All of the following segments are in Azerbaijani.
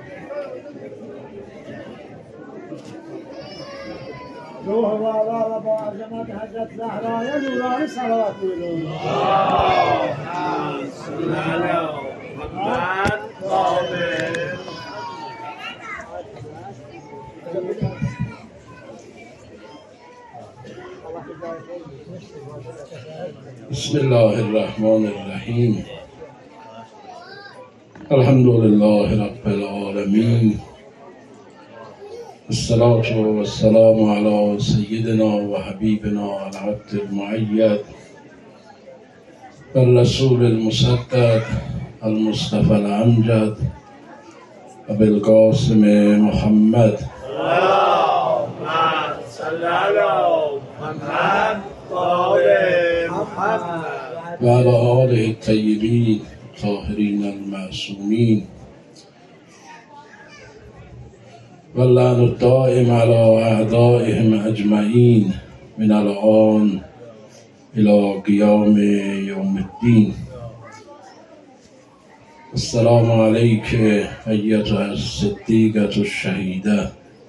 روح والا و با عظمت حضرت زهرا نورانی صلوات بگویید. بسم الله الرحمن الرحیم. الحمد لله رب العالمین. الصلاة والسلام على سيدنا وحبيبنا العبد المؤيد والرسول المسدد المصطفى الأمجد أبي القاسم محمد اللهم صل على محمد وآل محمد وعلى آله الطيبين الطاهرين المعصومين واللعن الدائم على أعدائهم أجمعين من الآن إلى قيام يوم الدين. السلام عليك أيتها الصديقة الشهيدة.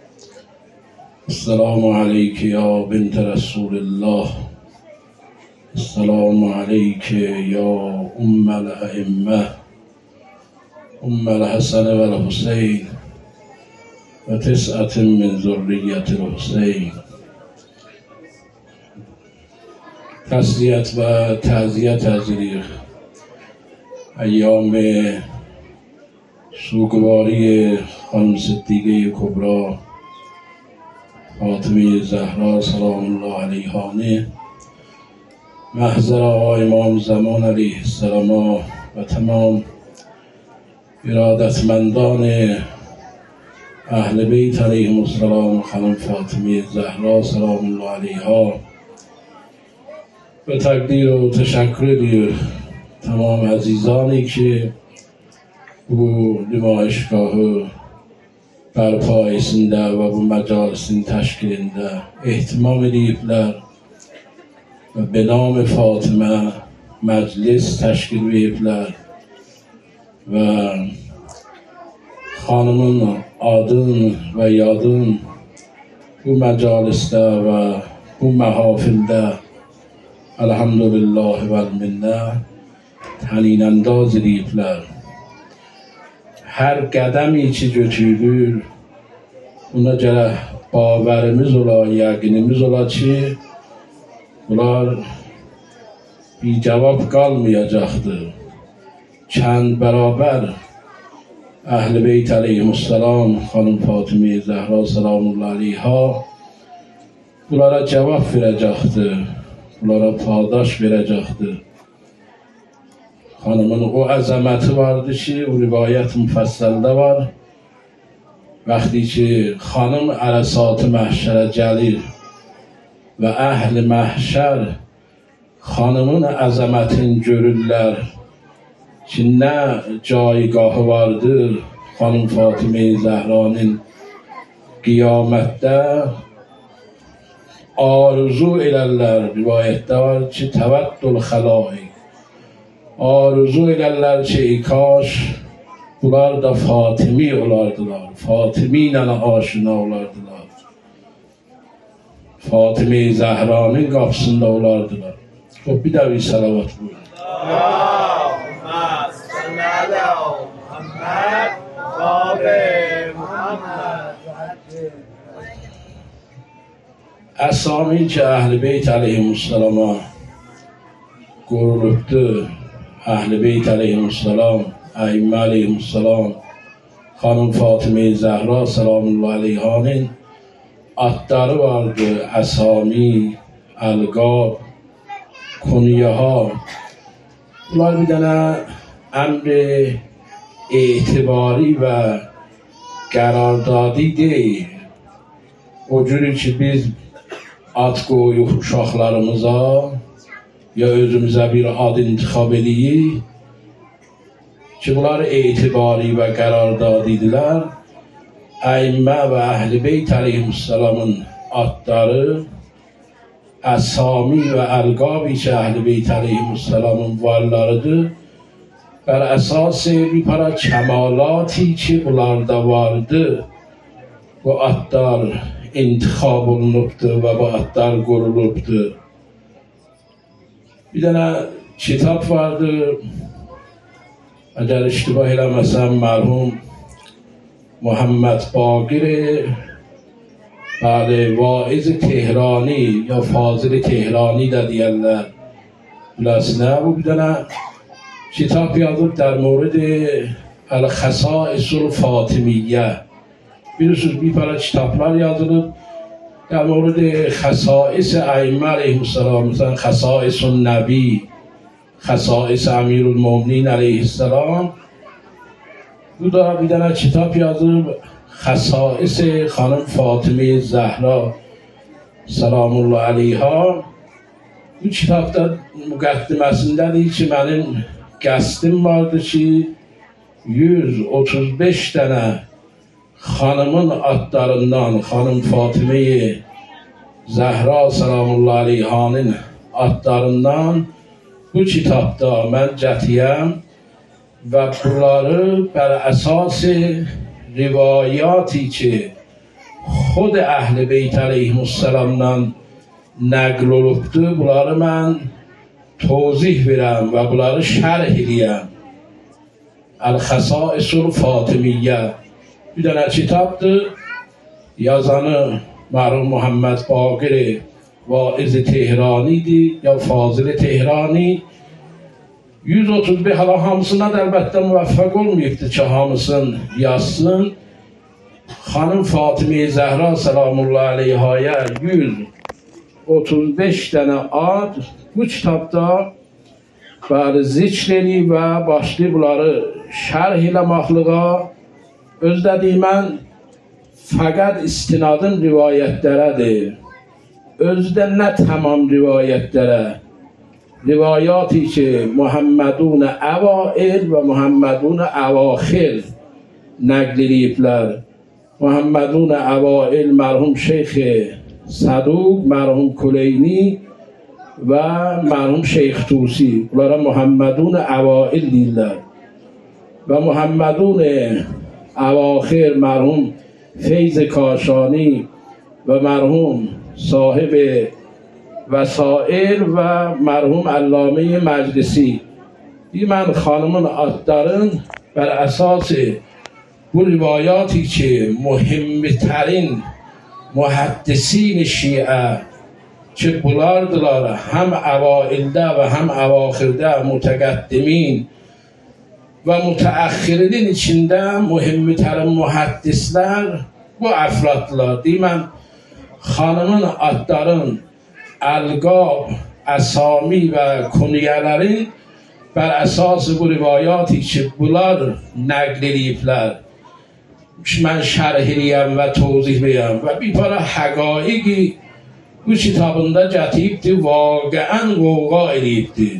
السلام عليك يا بنت رسول الله. السلام عليك يا أم الأئمة، أم الحسن والحسين وتسعة من ذرية الحسين. تسلیت و تعزیت از ایام سوگواری خانم صدیقه کبری فاطمه زهرا سلام الله علیها محضر آقا امام زمان علیه السلام و تمام ارادتمندان اهل بیت علیهم السلام خانم فاطمه زهرا سلام الله علیها و تقدیر و تشکر تمام عزیزانی که bu nümayişgahı bərpa etsin və bu məcalisin təşkilində ehtimam ediblər və benam Fatimə məclis təşkil ediblər və xanımın adın və yadın bu məcalisdə və bu məhafildə elhamdülillah və minnə tənin-əndaz ediblər. Hər qədəmi ki götürülür, buna görə baverimiz ola, yəqinimiz ola ki, bunlar bir cavab qalmayacaqdır. Kənd bərabər Əhl-i Beyt əleyhissalam, xanım Fatimə Zəhra salamullah aleyha bunlara cavab verəcəkdir, bunlara paydaş verəcəkdir. Xanımın o əzəməti vardı ki, o rivayət müfəssəldə var. Vəxti ki, xanım ərəsat-ı məhşərə gəlir və əhl-i məhşər xanımın əzəmətini görürlər ki, nə caygahı vardır xanım Fatimə Zəhranın qiyamətdə arzu elərlər. Rivayətdə var ki, təvəddül xəlaiq arzu elərlər ki, kaş bunlar da Fatimi olardılar, Fatimi ilə aşina olardılar, Fatimə Zəhranın qapısında olardılar. Bir də bir salavat buyurun. Allahumma salli ala Muhammed və ali Muhammed. Əsami ki, Əhl-i Beyt əleyhissalama qorulubdur. Əhl-i Beyt əleyhissalam, əimmə əleyhissalam, xanım Fatimə Zəhra salamullah aleyhanın adları vardı. Əsami, əlqab, kunyaha. Bunlar bir dənə əmr etibari və qərardadi deyil. O cürü ki, biz ad qoyuq uşaqlarımıza ya özümüzə bir ad intixab ediyik ki, bunlar etibari və qərardadidilər. Əimmə və Əhl-i Beyt əleyhissalamın adları, əsami və əlqabi ki, Əhl-i Beyt əleyhissalamın varlarıdır. bər əsas bir para kəmalati ki, bunlarda vardı. Bu atlar intixab olunubdur və bu atlar qurulubdur. Bir dənə kitap vardı. Əgər iştibah eləməsəm, mərhum Muhammed Baqir vaiz Tehrani ya Fazil Tehrani də deyərlər. Biləsinə, bu bir dənə kitap yazıb در مورد الخصائص الفاطمیه. Bilirsiniz, bir para kitaplar yazılıb در مورد خصائص ائمه علیهم السلام، مثلا خصائص النبی، خصائص امیر المؤمنین علیه السلام. bu da bir dənə kitap yazıb خصائص خانم فاطمه زهرا سلام الله علیها. bu kitapda müqəddiməsindədir ki, mənim qəsdim vardı ki 135 dənə xanımın adlarından, xanım Fatimə Zəhra Salamullah Aleyhanın adlarından bu kitapda mən cətiyəm və bunları bər əsas rivayati ki xud Əhl-i Beyt Aleyhisselamdan nəql olubdur, bunları mən توضیح verəm və bunları şərh edəyəm. El-Xasaisul Fatimiyyə bir dənə kitabdır. Yazanı mərhum Muhammed Baqir vaiz Tehranidir ya Fazil Tehrani. 135 hala hamısına da əlbəttə müvəffəq olmayıbdır ki, hamısını yazsın. Xanım Fatimə Zəhra Salamullah Aleyhaya 135 dənə ad bu kitabda zikr edib və başlayıb bunları şərh eləməklığa. Özlədiyi mən fəqət istinadım rivayətlərədir. Özdə nə tamam rivayətlərə. Rivayati ki Muhammedun əvail və Muhammedun əvaxir nəql ediblər. Muhammedun əvail mərhum Şeyx Saduq, mərhum Kuleyni və mərhum Şeyx Tusi. Bunlara Muhammedun əvail deyirlər. Və Muhammedun əvaxir mərhum Feyz Kaşani və mərhum sahib vəsail və mərhum Əllamə Məclisi. Mən xanımın adların bər əsas bu rivayati ki mühimmitərin muhəddisin şiə ki bunlardılar həm əvaildə və həm əvaxirdə mütəqəddimin və mütəəxxirinin içində mühimmitərin mühəddislər bu əfraddılar. Mən xanımın adların əlqab, əsami və kuniyələrin bər əsas bu rivayati ki bunlar nəql ediblər mən şərh edəyəm və tozih verəm və bir para həqaiqi bu kitabında cətibdir, vaqiən qoqa edibdir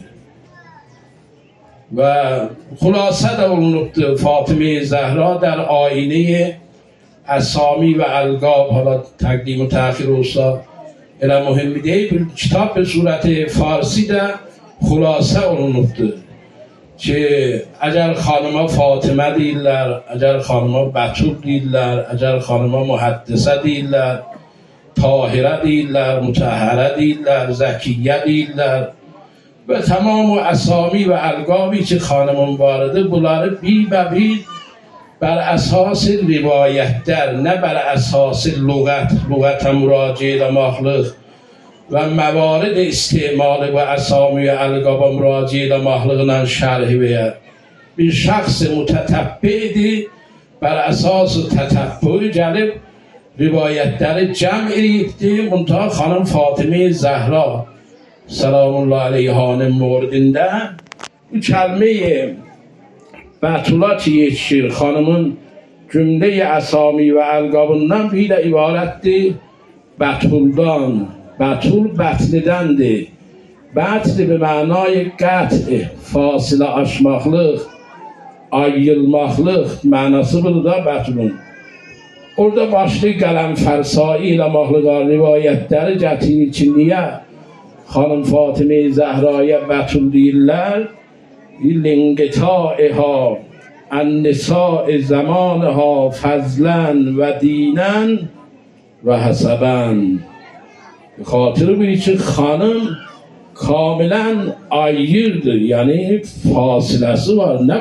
və xülasə də olunubdur. Fatimə Zəhra در آینه əsami və əlqab hala təqdim و təxir olsa elə mühümmi deyil. Bir kitab به صورت فارسی də xülasə olunubdur ki əgər xanıma Fatimə deyirlər, əgər xanıma Bətul deyirlər, əgər xanıma Mühəddisə deyirlər, Tahirə deyirlər, Mütəhhərə deyirlər, Zəkiyyə deyirlər və tamam o əsami və əlqabi ki xanımın varıdır, bunları bir və bir bər əsas rivayətlər, nə bər əsas lüğətə müraciə eləməklik və məvarid istimalı və əsami və əlqaba müraciə eləməkliqlə şərhi verir. Bir şəxs mütətəbbidir, bər əsas tətəbbüyü gəlib rivayətləri cəm edibdir. Müntəha xanım Fatimə Zəhra Salamullah Aleyhanın moridində bu kəlmə-i Bətula ki yetişir xanımın cümlə-i əsami və əlqabından bir də ibarətdir Bətuldan. Bətul bətlidəndir. Bətl به معنای قطع، فاصله aşmaqlıq, ayrılmaqlıq mənası budur da bətlun. Orada başlayıb qələmfərsai eləmaqlığa rivayətləri gətirir ki, niyə xanım Fatimə Zəhraya Bətul deyirlər? لانقطاعها النساء زمانها فضلا و دینا و حسبا. به خاطر بگید که خانم کاملا آیرد، یعنی فاصله var، نه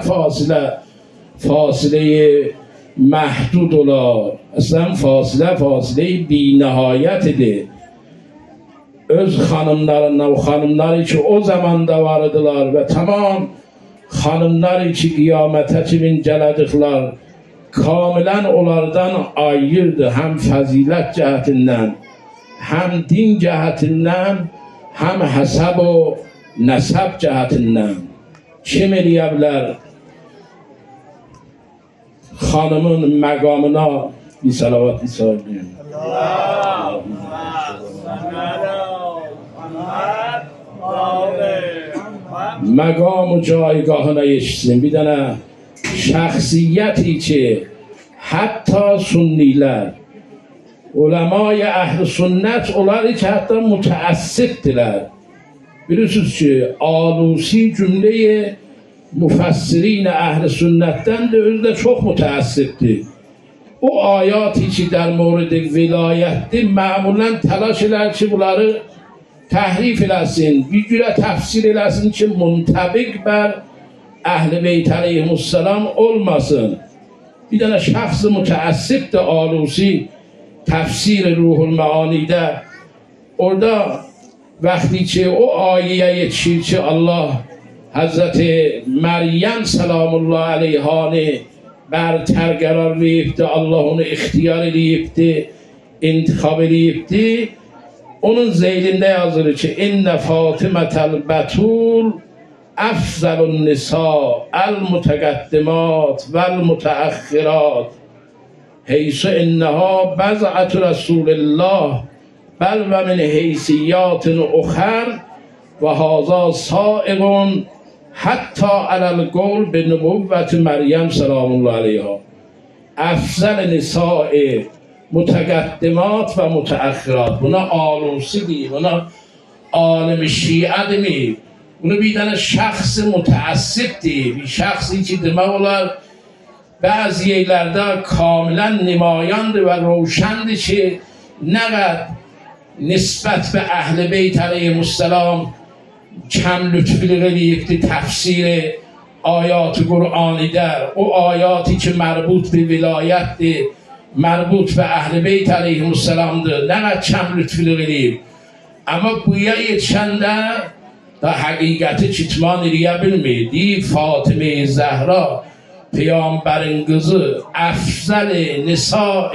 فاصله محدود ola، اصلا فاصله بی نهایت de. Öz xanımlarından, o xanımları ki o zamanda vardılar ve tamam xanımları ki qiyamətə kimin gələdiklər kamilən onlardan ayırdı, həm fəzilət cəhətindən, həm din cəhətindən, həm həsəb o nəsəb cəhətindən. Kim eləyə bilər xanımın məqamına bir salavat isarlayın. مقام و جایگاهına yetişsin. Bir tane şəxsiyyəti ki hatta sünnilər, ulemay əhl-i sünnət onları ki hatta müteəssibdirlər. Bilirsiniz ki Alusi cümleyi müfəssirin əhl-i sünnətdən də özü də çox müteəssibdir. O ayati ki در مورد vilayətdir məmulən təlaş elər ki bunları təhrif eləsin, bir cürə təfsir eləsin ki muntabiq bər Əhl-i Beyt əleyhissalam olmasın. Bir dənə şəxs mütəəssibdir Alusi təfsir Ruhul Məanidə. Orada vəqti ki o ayəyə yetişir ki Allah Həzrəti Məryəm səlamullah əleyhanı برتر قرار veribdi, Allah onu ixtiyar edibdi, intikab edibdi. Onun zeylində yazılır ki İnnə Fatimətəl Bətul əfzəlun nisa əl-mütəqəddimat vəl-mütəəxxirat heysu innəha bəzətü Rasulillah bəl və min heysiyyatın uxər və hazə saiqun حتی علی القول به نبوت مریم سلام الله علیها افضل نساء متقدمات و متأخرات. Buna Alusi deyir, buna alim şiə demir. Bunu bir dənə şəxs mütəəssibdir, bir şəxsi ki demək olar bəzi yerlərdə kamilən nümayandır və roşəndir ki nə qədər nisbət به Əhl-i Beyt əleyhissalam کم لطفی غلیفتی تفسیر آیات قرآنی در او آیاتی که مربوط به ولایت ده، مربوط به اهل بیت علیهم السلام ده نه کم لطفی غلیف اما بویای چنده دا حقیقت چیتمان ریه bilmedi فاطمه زهرا پیامبرین قızı افضل نساء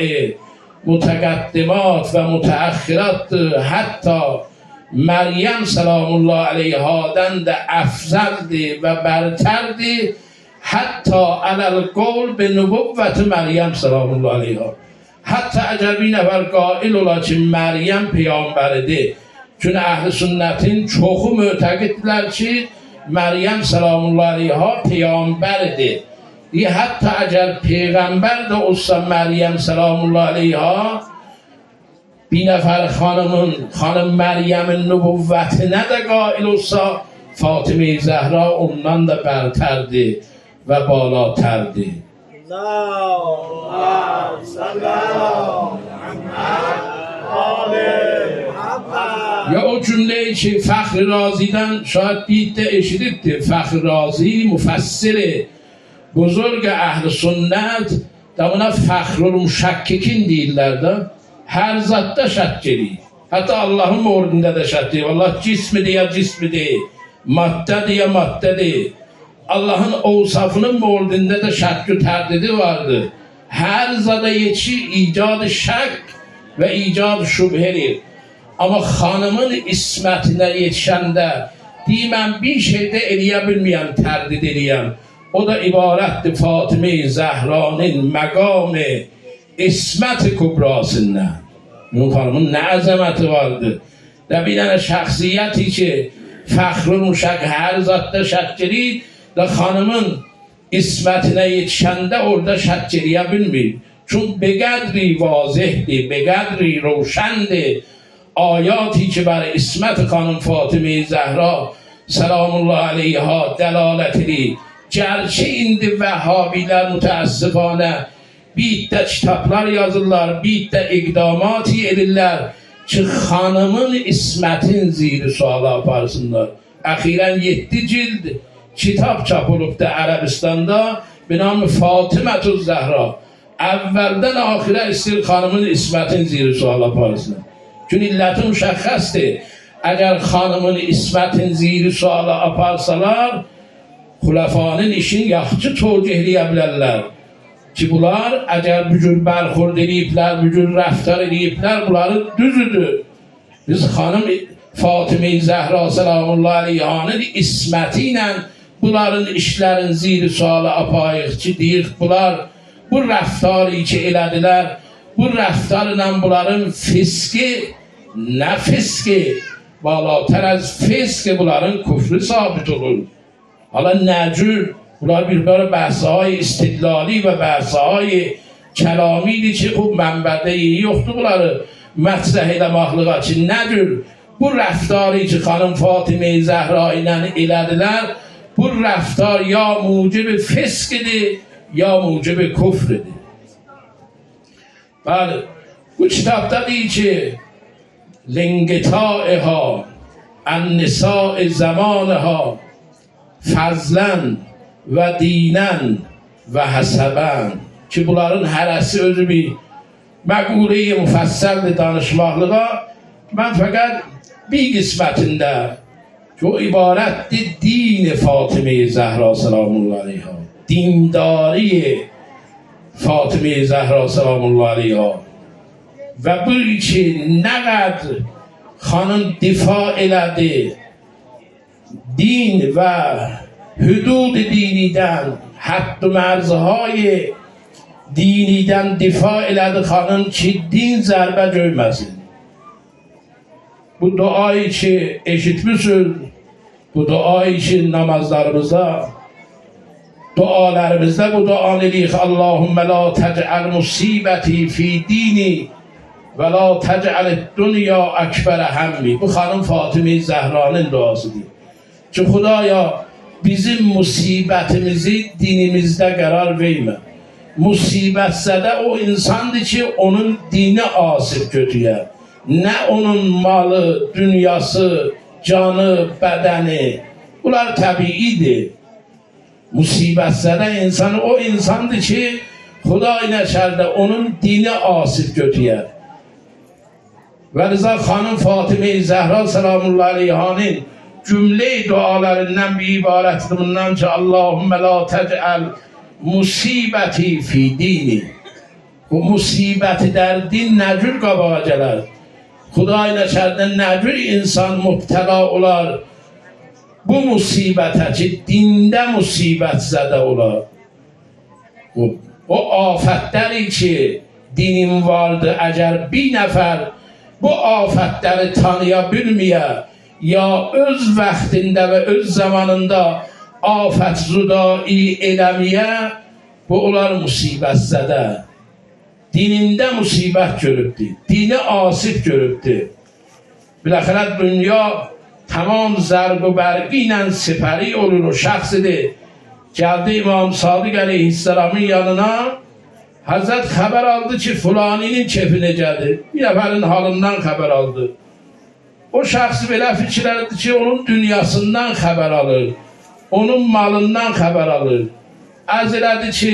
متقدمات و متأخرات حتی مریم سلام الله علیها دند افضل دی و برتر دی حتی علی القول به نبوت مریم سلام الله علیها. حتی اگر bir nəfər qail ola ki Məryəm peyğəmbərdir. Çünki əhl-i sünnətin çoxu mötəqiddirlər ki Məryəm salamullah aleyha peyğəmbərdir. Hətta əgər peyğəmbər də olsa Məryəm salamullah aleyha bir nəfər xanım Məryəmin nübüvvətinə də qail olsa Fatimə Zəhra ondan da bərtərdir və balatərdir. یا او جمله که فخر رازیدن شاید دیده اشیدید. فخر رازی مفسر بزرگ اهل سنت در فخر المشککین دیرlerden her zatta şak geliyor. Hatta Allah'ın mordunda da şak geliyor. Allah cismi ya cismi, madde ya madde. Allah'ın ovsafının mordunda da şak-ı terdidi vardı. Her zada yetişir icadı şak ve icadı şübhedir. Ama hanımın ismetine yetişende deyim bir şeyde eləyə bilməyəm, tərdid eləyəm. O da ibarətdir Fatimə Zəhra'nın məqamı ismət kübrasından. Onun hanımın nə əzəməti vardı. Və bir dənə şəxsiyyəti ki fəxrün uşaq hər zatda şək gelir və hanımın ismətinə yetişəndə orada şək eləyə bilmir. Çünki beqədri vazihdir, beqədri roşəndir. آیاتی که بر اسمت خانم فاطمه زهرا selam Allah aleyha dəlalət edir. Gerçi indi Vəhhabilər mütəəssifانə bir iddə kitablar yazırlar, bir iddə iqdamat edirlər ki, xanımın ismətin ziri suala aparsınlar. Əxirən 7 cild kitab çap olubdu Ərəbistanda be nam Fatimətüz Zəhra. Əvvəldən axirə istir xanımın ismətin ziri suala aparsınlar. Çünki illəti müşəxxəsdir. Əgər xanımın ismətin ziri suala aparsalar, xüləfanın işin yaxşı tövcih eləyə bilərlər ki, bunlar əgər bu cür bərxurd ediblər, bu cür rəftar ediblər, bunları düzüdür. Biz xanım Fatimə-i Zəhra salamullahi aleyhanın isməti ilə bunların işlərin ziri suala apayıq ki, deyik, bunlar bu rəftarı ki elədilər, bu rəftarla bunların fiski, nə fiski, balatər əz fiski bunların küfrü sabit olur. Hala nəcür, bunlar bir bəhsəhay istidlali və bəhsəhay kəlamidir ki, bu mənbədə iyi yoxdur bunları mətrəh eləmaqlığa ki, nədir? Bu rəftarı ki, xanım Fatimə-i Zəhra ilə elədilər, bu rəftar ya mucib fiskidir, ya mucib küfridir. Bəli, bu kitabda deyir ki, لانقطاعها عن نساء زمانها فضلا و دینا و حسبا ki bunların hərəsi özü bir məqulə-i müfəssəldir danışmaqlığa. Mən fəqət bir qismətində ki o ibarətdir din Fatimə-i Zəhra salamullahi aleyha, dindari Fatimə-i Zəhra salamullahi aleyha və bu ki nə qədər xanım difa elədi din və hüdud dinidən, hədd mərzهای dinidən difa elədi xanım ki din zərbə görməsin. Bu duayı ki eşitmişsiniz, bu duayı ki namazlarımızda, dualarımızda bu duanı eləyik. Allahümme la tec'al musibeti fi dini və la tec'al dünya əkbər həmmi. Bu xanım Fatimə-i Zəhranın duasıdır ki Xudaya bizim musibətimizi dinimizdə qərar vermə. Musibətsə o insandır ki onun dini asib götüyə. Nə onun malı, dünyası, canı, bədəni, bunlar təbiidir. Musibətsə insan o insandır ki Xuday nəşərdə onun dini asib götüyə. Və rıza xanım Fatimə-i Zəhra salamullahi aleyhanın cümlə dualarından bir ibarətdir bundan ki Allahümme la tec'al musibeti fi dini. Bu musibəti der din nə cür qabağa gələr? Xuday nəşərdən nə cür insan mübtəla olar? Bu musibətə ki dində musibət zədə olar. O afətləri ki dinin vardı, əgər bir nəfər bu afətləri tanıya bilməyə, ya öz vaxtında və öz zamanında afət zudai eləməyə, bu olar musibət zədə. Dinində musibət görübdür, dini asib görübdür. Biləxərə dünya tamam zərb və bərqi ilə sipəri olur o şəxsidir. Gəldi İmam Sadiq əleyhisselamın yanına, Həzrət xəbər aldı ki fulaninin kefi necədir, bir nəfərin halından xəbər aldı. O şəxs belə fikirlərdir ki onun dünyasından xəbər alır, onun malından xəbər alır. Ərz elədi ki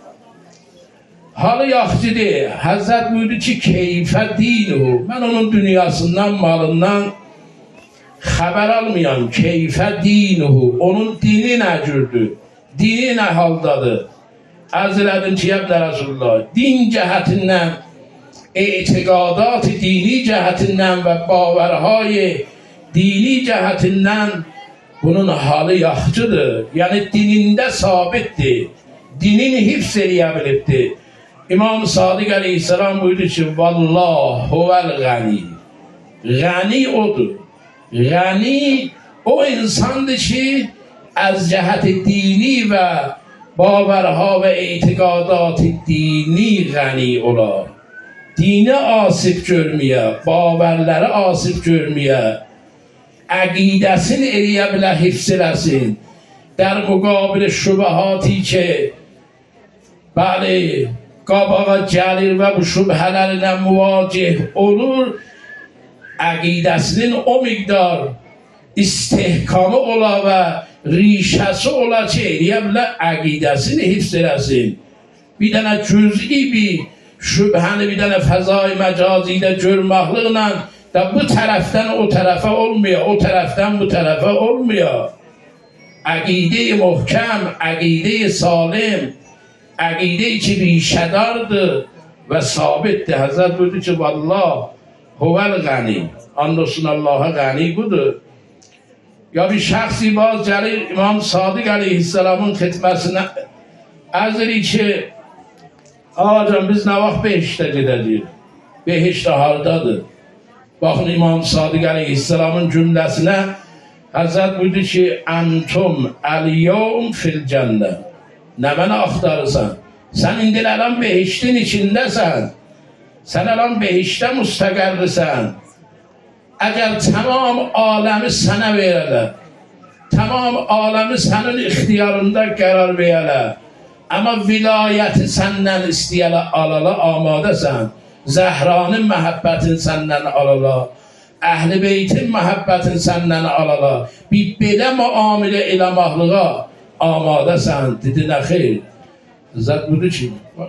halı yaxşıdır. Həzrət buyurdu ki keyfə dinuhu, mən onun dünyasından, malından xəbər almayam. Keyfə dinuhu, onun dini nə cürdür, dini nə haldadır? Ərz elədim ki yəbdə Rasulullah, din cəhətindən, etiqadat dini cəhətindən və bavarhay dini cəhətindən bunun halı yaxşıdır. Yəni dinində sabitdir, dinini hifz eləyə bilibdir. İmam Sadiq əleyhisselam buyurdu ki vallah huvəl gani, gani odur. Gani o insandır ki az cəhəti dini və باورها و اعتقادات دینی غنی olar. Dini asib görməyə, baverləri asib görməyə. عقیدəsini eləyə bilər, hifz eləsin در مقابل şübhaتی که بله qabağa gəlir və bu şübhələrlə müvacih olur, əqidəsinin o miqdar istehkamı ola və rişəsi ola ki, eləyə bilər əqidəsini hifz eləsin. Bir dənə cüz'i bir şübhəni bir dənə fəzai məcazidə görməkliklə da bu tərəfdən o tərəfə olmuyor, o tərəfdən bu tərəfə olmuyor. Əqidə-i möhkəm, əqidə-i salim, əqidə-i ki rişədardır və sabitdir. Həzrət buyurdu ki, vallah huvel qəni, andolsun Allah'a qəni budur. Ya bir şəxsi baz gəlir İmam Sadiq əleyhisselamın xidməsinə ərz edir ki, ağacan biz nə vaxt behiştə gedəcəyik? Behiştə hardadır? Baxın İmam Sadiq əleyhisselamın cümləsinə Həzrət buyurdu ki, Antum əl-yevm fil cənnə. Nə mənə axtarırsan? Sən indi ələn behiştin içindəsən. Sən ələn behiştə müstəqərlisən. Əgər tamam aləmi sənə verələr, tamam aləmi sənin ixtiyarında qərar verələr, amma vilayəti səndən istəyələ alala amadəsən, Zəhranın məhəbbətin səndən alala, Əhl-i Beytin məhəbbətin səndən alala, bir belə müamilə eləməklığa amadəsən, dedi nə xeyr. Zət buyurdu ki,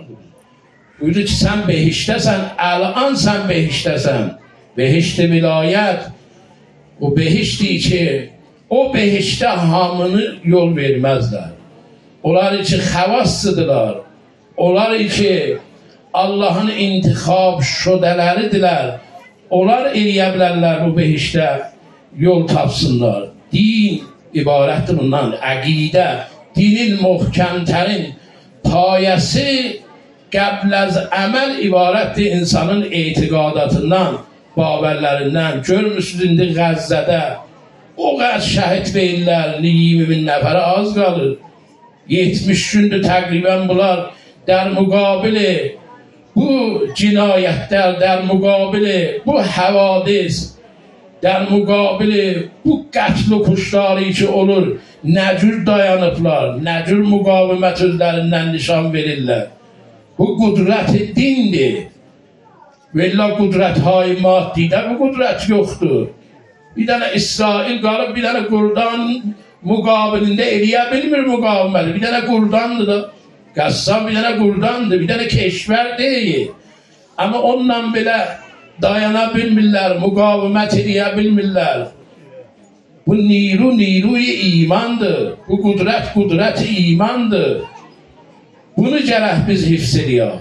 sən behiştəsən, əlan sən behiştəsən. Behişt-i vilayət, o behişti ki, o behiştə hamını yol verməzlər. Onlar ki, xəvassıdırlar. Onlar ki, Allah'ın intixab şödələridirlər. Onlar eləyə bilərlər bu behiştə yol tapsınlar. Din ibarətdir bundan, əqidə, dinin möhkəmtərin payəsi qəbl az əməl ibarətdir insanın etiqadatından, babərlərindən. Görmüşsünüz indi Qəzzədə o qədər şəhid verirlər, 20.000 nəfərə az qalır. 70 gündür təqribən bunlar در مقابل bu cinayətlər, در مقابل bu həvadis, در مقابل bu qətl و kuşları ki olur, nə cür dayanıblar, nə cür müqavimət özlərindən nişan verirlər. Bu qudrət dindir. Vəlla qudrət-hay maddidə bu qudrət yoxdur. Bir dənə İsrail qalıb, bir dənə Qurdan müqabilində eləyə bilmir müqaviməli. Bir dənə Qurdandır da. Qəssam bir dənə Qurdandır, bir dənə keşvər deyil. Amma onunla belə dayana bilmirlər, müqavimət eləyə bilmirlər. Bu niruy imandır. Bu qudrət imandır. Bunu gərək biz hifz ediyək.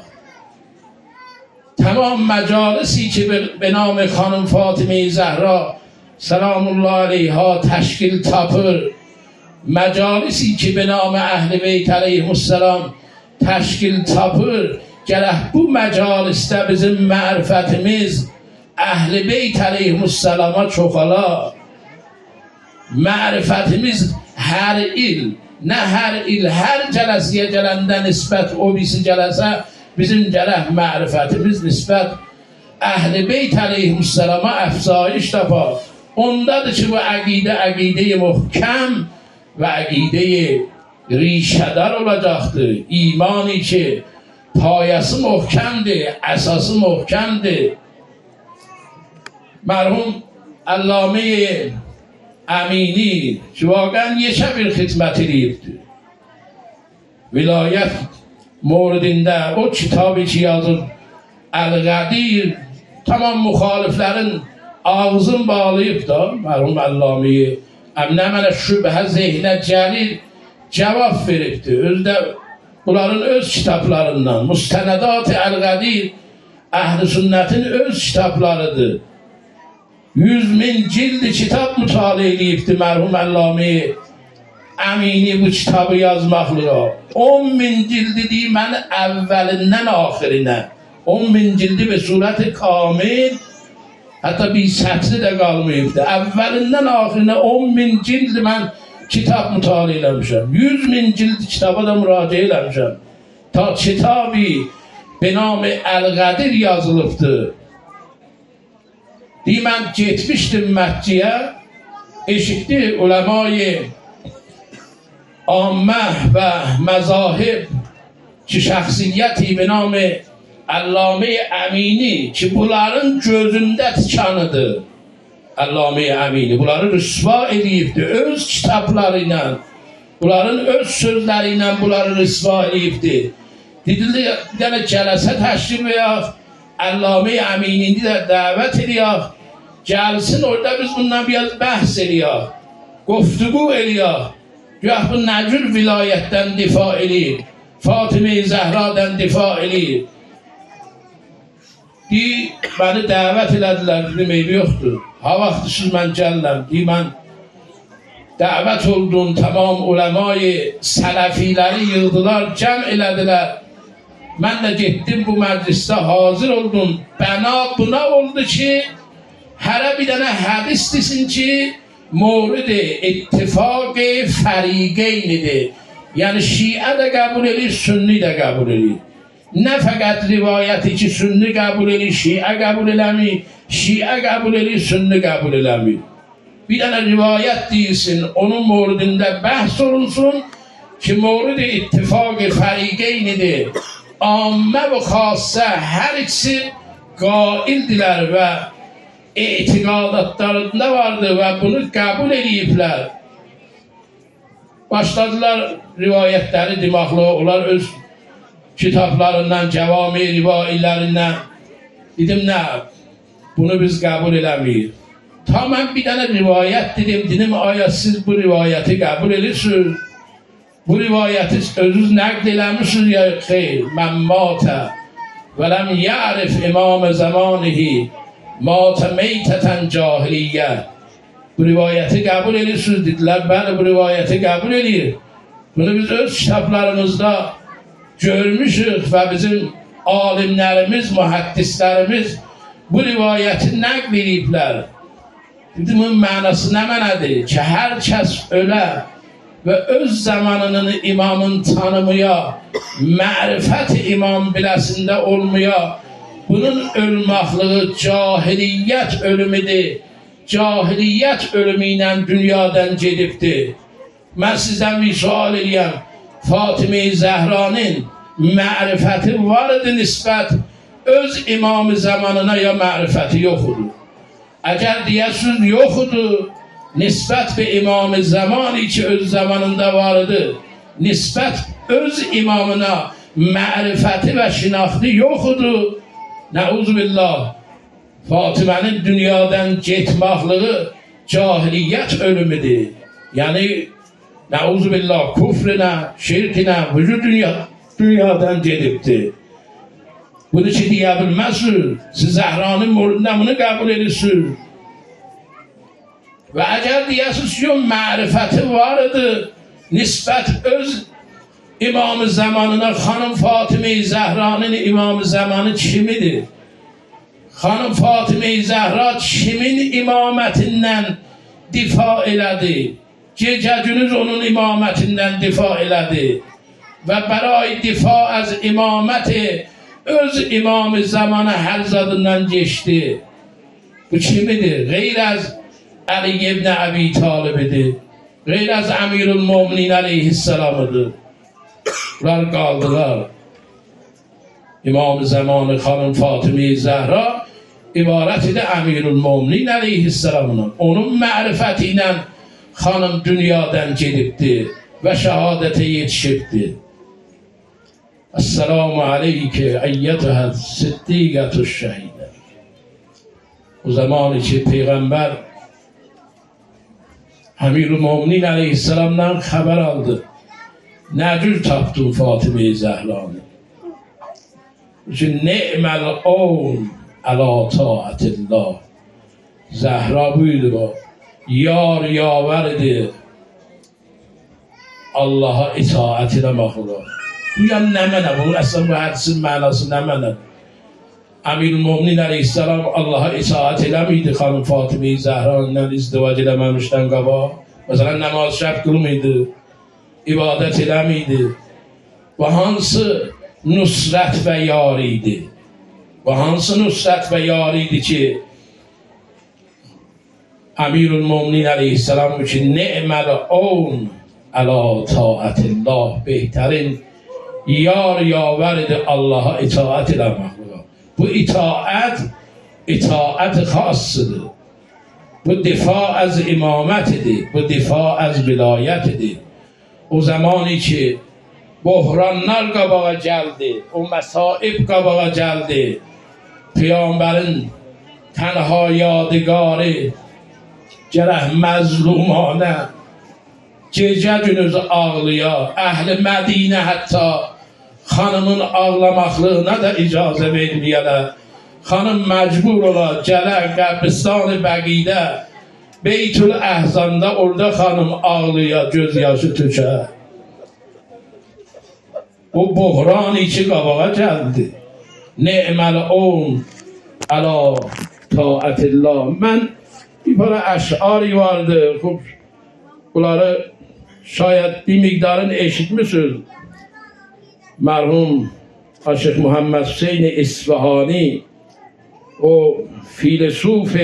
Tamam məcalisi ki به نام خانم فاطمه زهرا سلام الله علیها تشکیل tapır, məcalisi ki به نام اهل بیت علیهم السلام təşkil tapır, gərək bu məcalisdə bizim mərifətimiz Əhl-i Beyt əleyhissalama çoxala. Mərifətimiz hər il, nə hər il, hər cələsiyə gələndə nisbət o birisi gələsə, bizim gərək mərifətimiz nisbət Əhl-i Beyt əleyhissalama əfzayış tapar. Ondadır ki, bu əqidə-i möhkəm və əqidə-i rişədar olacaqdır. İmani ki, payəsi möhkəmdir, əsası möhkəmdir. Mərhum Allame-i Əmini ki, vaqən yeşə bir xidmət edibdir. Vilayət موردində o kitabı ki yazır Əl-Qədir, tamam müxaliflərin ağzını bağlayıb da mərhum Allame-i Əminə mənə şübhə zehnə gəlir, cavab veribdir. Özdə bunların öz kitablarından, Müstənədat-ı Əl-Qədir Əhl-i Sünnətin öz kitablarıdır. 100.000 cildi kitab mütaliə edibdir mərhum Allame-i Əmini bu kitabı yazmaqlığa. 10.000 cildi deyir mən əvvəlindən axirinə. 10.000 cildi və surət-i kamil, hətta bir sətri də qalmayıbdır. Əvvəlindən axirinə 10.000 cildi mən kitab mütaliə eləmişəm. 100.000 cildi kitaba da müraciə eləmişəm. Ta kitabı به نام Əl-Qədir yazılıbdır. Deyir, mən getmişdim Məkkiyə, eşitdi ulemای عامه و مذاهب ki şəxsiyyəti به نام علامه امینی ki bunların gözündə tikanıdır. Allame Əmini bunları rüsva edibdi öz kitabları ilə, bunların öz sözləri ilə bunları rüsva edibdi. Dedildi bir dənə cələsə təşkil edək, Allame Əminini də dəvət edək, gəlsin orada biz bundan biraz bəhs edək, گفتگو edək. Güya bu nə cür vilayətdən difa edib, Fatimə Zəhradan difa edib. Məni dəvət elədilər, dedim eybi yoxdur. Ha vaxtısız mən gəlirəm, mən dəvət oldum, tamam uləmay sələfiləri yığdılar, cəm elədilər. Mən də getdim bu məclisdə hazır oldum. Bəna buna oldu ki, hərə bir dənə hədis desin ki, mورد اتفاق فریقینdir. Yəni şiə də qəbul edir, sünni də qəbul edir. Nə fəqət rivayəti ki, sünni qəbul edir, şiə qəbul eləmir, şiə qəbul edir, sünni qəbul eləmir. Bir dənə rivayət deyilsin, onun moridində bəhs olunsun ki, morid ittifaq fəriqeynidir. Ammə və xasə hər ikisi qaildilər və etiqadatlarında vardır və bunu qəbul ediblər. Başladılar rivayətləri demaqlı, onlar öz kitablarından, cəvami rivayələrindən. Dedim, nə? Bunu biz qəbul eləməyik. Ta mən bir dənə rivayət dedim, aya siz bu rivayəti qəbul edirsiniz? Bu rivayəti özünüz nəqd eləmişsiniz ya xeyr? Mən matə və ləm yərif imam zamanihi matə meytətən cahiliyyə. Bu rivayəti qəbul edirsiniz? Dedilər, bəli, bu rivayəti qəbul edir. Bunu biz öz kitablarımızda görmüşük və bizim alimlərimiz, mühəddislərimiz bu rivayəti nəql ediblər. Dedim, bunun mənası nə mənədir? Ki, hər kəs ölə və öz zamanının imamın tanımıya, mərifət imam biləsində olmaya, bunun ölməklığı cahiliyyət ölümüdür. Cahiliyyət ölümü ilə dünyadan gedibdir. Mən sizdən bir sual edəyəm. Fatimə Zəhranın mərifəti var idi nisbət öz imam zamanına ya mərifəti yoxudur? Əgər deyəsiniz yoxudur, nisbət bir imam zamanı ki öz zamanında vardı, nisbət öz imamına mərifəti və şinaxtı yoxudur, nəuzubillah, Fatimənin dünyadan getməklığı cahiliyyət ölümüdür. Yəni, nəuzubillah, küfrünə, şirkinə, vücud dünyadan gedibdir. Bunu ki, deyə bilməzsiniz, siz Zəhranın moridində bunu qəbul edirsiniz. Və əgər deyəsiniz ki, mərifəti var idi, nisbət öz imam zamanına, xanım Fatimə Zəhranın imam zamanı kimidir? Xanım Fatimə Zəhra kimin imamətindən difa elədi? Gecə-gündüz onun imamətindən difa elədi. Və bəray difa az imaməti öz imam zamanı hərzadından geçdi. Bu kimidir? Qeyr az Əli ibn Əbi Talibidir. Qeyr az Əmirul Müminin əleyhisselamıdır. Bunlar qaldılar. İmam zamanı xanım Fatimə Zəhra ibarət idi Əmirul Müminin əleyhisselamının. Onun mərifəti ilə xanım dünyadan gedibdir və şəhadətə yetişibdir. Esselamu aleykə əyyətəhə siddiqətü şəhidə. O zaman ki Peyğəmbər Əmirul Müminin əleyhisselamdan xəbər aldı. Nə cür tapdın Fatimə Zəhranı? Ni'məl oğul əla taətillah. Zəhra buydu o. Yar yaver idi Allah'a itaət eləməklə. Bu yan nə mənə? Bu əslən bu hədisin mənası nə mənə? Əmirul Müminin əleyhisselam Allah'a itaət eləmiydi xanım Fatimə Zəhranla izdivac eləməmişdən qabaq. Məsələn, namaz şəb qılmıydı, ibadət eləmiydi. Və hansı nusrət və yar idi? Və hansı nusrət və yar idi ki, امیرالمومنین علیه السلام که نعم العون علی طاعت الله، بهترین یار یاورد الله اطاعت در مخلوقات. Bu اطاعت خاصdır. Bu دفاع از امامتdir. Bu دفاع از ولایتdir. O zamani ki buhranlar qabağa gəldi, o məsaib qabağa gəldi, Peyğəmbərin tənha yadigarı gərək məzlumanə gecə günüz ağlıya, əhl-i Mədinə hətta xanımın ağlamaqlığına da icazə verməyələr. Xanım məcbur ola gələr qəbristan-ı bəqidə, Beytül Əhzanda orada xanım ağlıya, göz yaşı tökər. O buhran içi qabağa gəldi. Ne'məl own əla taətillah. Mən bir para əşari vardı. Xub, bunları şayət bir miqdarın eşitmişsiniz. Mərhum Aşıq Muhammed Hüseyin İsfahani, o filosof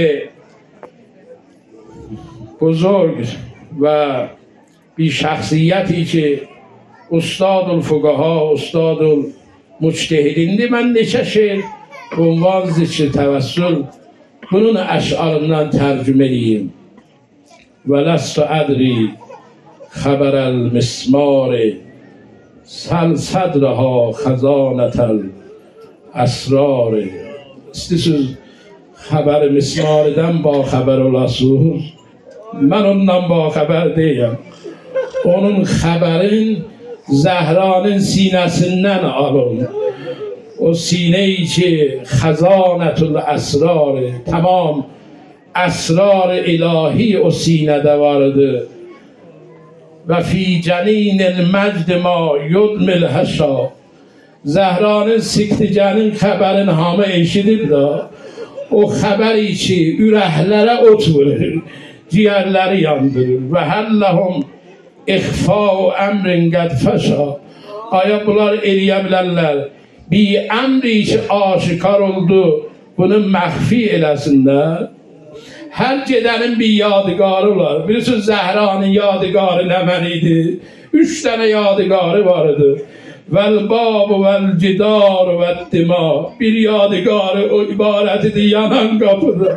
بزرگ و بی شخصیتی که استاد الفقها، استاد المجتهدین، من neçə şeir عنوان ذکر توسل bunun اشعارından tercüme edeyim. ولست ادری خبر المسمار سل صدرها خزانة الاسرار. İstiyorsunuz haber mismardan با خبر olasınız. من ondan باخبر deyim. Onun haberin Zehra'nın sinesinden alın. O sineyi ki خزانة الاسرار، tamam اسرار ilahi o sinede vardı. Ve fi cenîn el-mecd ma yudmil haşa. Zehra'nın sikticenin haberin hamı eşidib da, o haberi ki ürəklərə ot vurur, ciğerleri yandırır. Ve hellahum ihfa'u emrin qad fəşa. Aya bunlar eləyə bilərlər. Bir əmri ki aşikar oldu, bunu məxfi eləsinlər. Hər gedənin bir yadigarı var. Bilirsiniz Zehra'nın yadigarı nə məniydi? 3 tane yadigarı vardı. Vel-bab vel-cidar ve-dima. Bir yadigarı o ibaretidir yanan kapıda.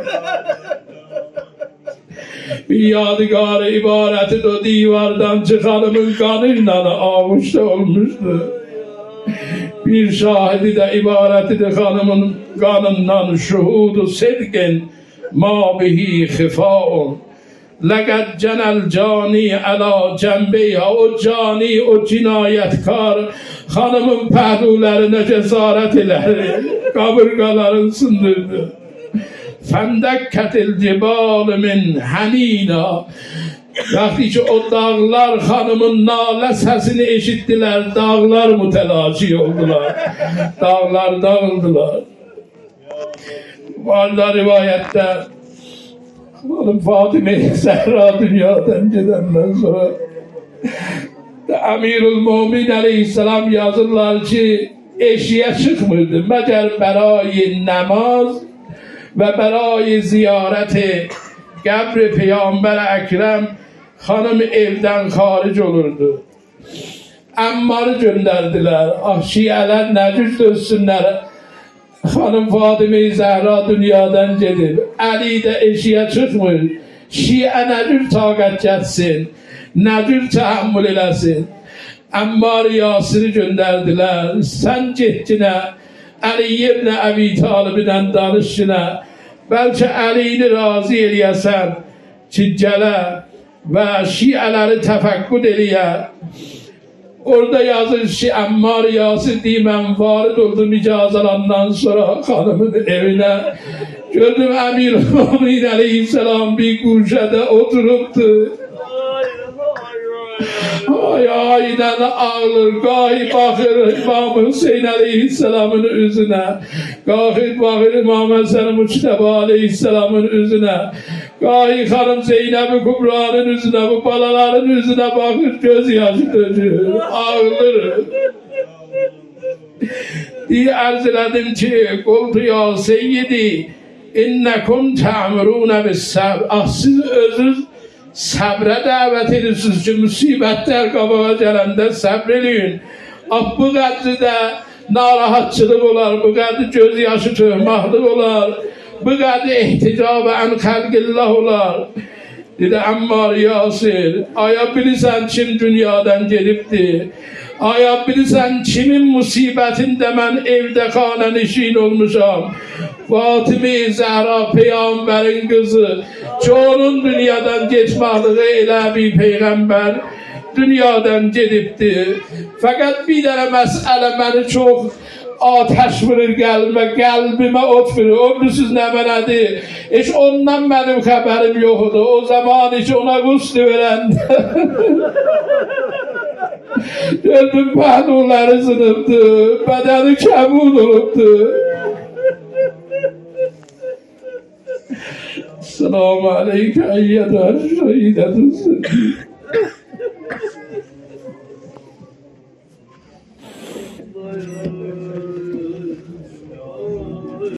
Bir yadigarı ibaretidir o divardan çıkanımın kanıyla avuşta olmuştu. Bir şahidi de ibaretidir hanımın kanından şuhudu sedgin ma bihi khifa'un. لقد جنل جانی علا جنبیها. O cani, o cinayetkar hanımın pəhlularına cesaret ileri kaburgaların sındırdı. Fendekketil cibal min hanina. Vakti ki o dağlar hanımın nale sesini eşittiler, dağlar mütelaşi oldular. Dağlar dağıldılar. Varda rivayette Hanım Fatime-i Zehra dünyadan gidenden sonra Emirülmümin Aleyhisselam yazırlar ki eşiğe çıkmırdı. Məgər برای namaz ve برای ziyareti qəbr-i Peygamber Ekrem hanım evden haric olurdu. Ammarı gönderdiler. Ah şiələr nə cür dözsünlər. Hanım Fatime-i Zehra dünyadan gedib. Ali də eşiyə çıxmır. Şiə nə cür taqət getsin, nə cür təhəmmül eləsin. Ammar Yasir'i göndərdilər. Sən getdinə Ali ibn Əbi Taliblə danışdinə. Bəlkə Ali'ni razı eləyəsən ki gələ və şiələri təfəqqüd eləyə. Orada yazır ki Ammar Yasir deyim ben varid oldum icazalandan sonra hanımın evine. Gördüm Emirülmümin Aleyhisselam bir guşede oturuptu. Ay aynen ağlar, gahi bakır İmam Hüseyin Aleyhisselam'ın üzüne, gahi bakır İmam Hasan Muçteba Aleyhisselam'ın üzüne, gahi hanım Zeynep-i Kubra'nın üzüne, bu balaların yüzüne bakır, göz yaşı dökür, ağlar. diye arz elədim ki, qultu ya seyyidi, İnnekum te'murûne bis-sabr. Siz özünüz səbrə dəvət edirsiniz ki, müsibətlər qabağa gələndə səbr eləyin. Bu qədri də narahatçılıq olar, bu qədri gözyaşı töhmahlıq olar, bu qədri ehticab ən xəlqillah olar. Dedi Əmmar Yasir, aya bilirsən kim dünyadan gedibdir? Aya bilirsən kimin musibətində mən evdə xanənişin olmuşam? Fatime-i Zəhra Peyğəmbərin qızı ki onun dünyadan geçməklığı elə bir Peyğəmbər dünyadan gedibdir. Fəqət bir dənə məsələ məni çox ateş vurur qəlbimə ot vurur. O bilirsiniz nə mənədir? Heç ondan mənim xəbərim yoxdur. O zaman heç ona quslu verəndə gördüm pəhluları sınıbdır, bədəni kəbud olubdur. Selamun aleyküm eyyedər şehidetüsün.